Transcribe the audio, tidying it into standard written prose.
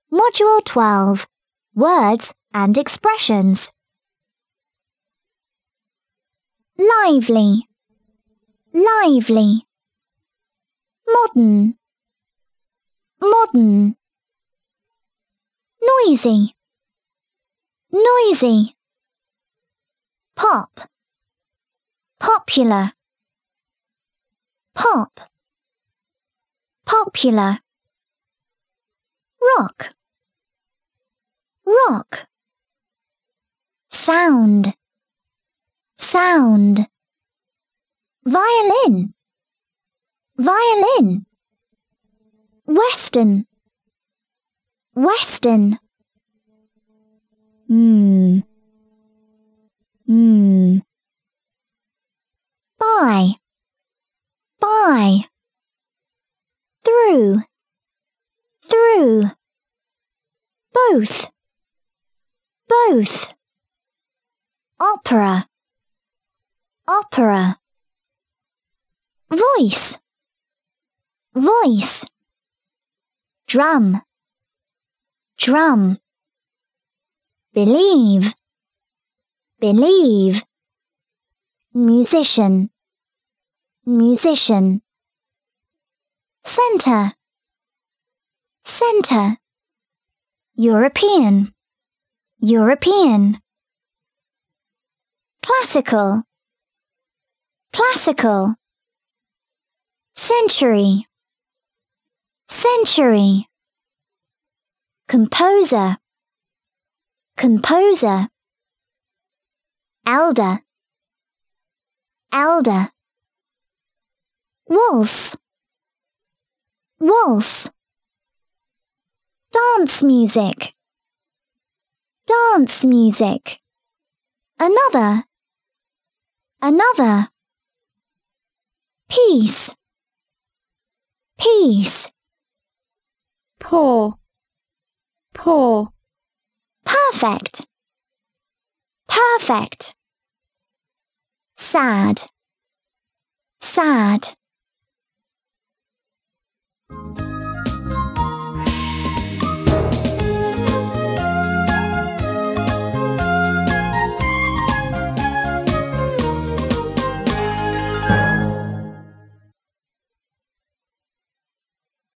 Module 12. Words and expressions. Lively, lively. Modern, modern. Noisy, noisy. Pop, popular. Pop, popular. Rock, rock. Sound, sound. Violin, violin. Western, western. By, by. Through, through. Both, both. Opera, opera. Voice, voice. Drum, drum. Believe, believe. Musician, musician. Center, center. European, European. Classical, classical. Century, century. Composer, composer. Elder, elder. Waltz, waltz. Dance music, dance music. Another, another. Peace, peace. Poor, poor. Perfect, perfect. Sad, sad.